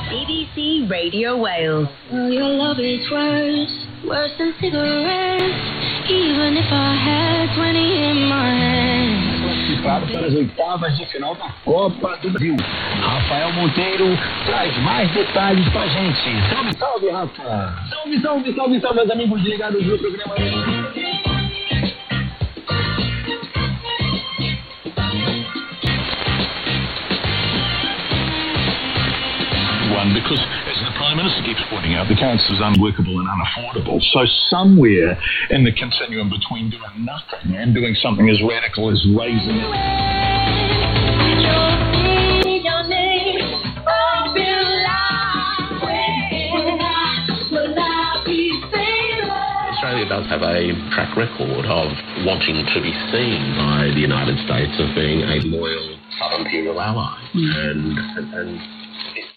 BBC Radio Wales. Well, your love is worse than cigarettes. Even if I had 20 in my hands. Classificado para as oitavas de final da Copa do Brasil. Rafael Monteiro traz mais detalhes pra gente. Salve, salve, Rafa! Salve, salve, salve, salve, meus amigos ligados no programa. Because, as the Prime Minister keeps pointing out, the council is unworkable and unaffordable. So somewhere in the continuum between doing nothing and doing something as radical as raising it. Australia does have a track record of wanting to be seen by the United States as being a loyal sub-imperial ally. And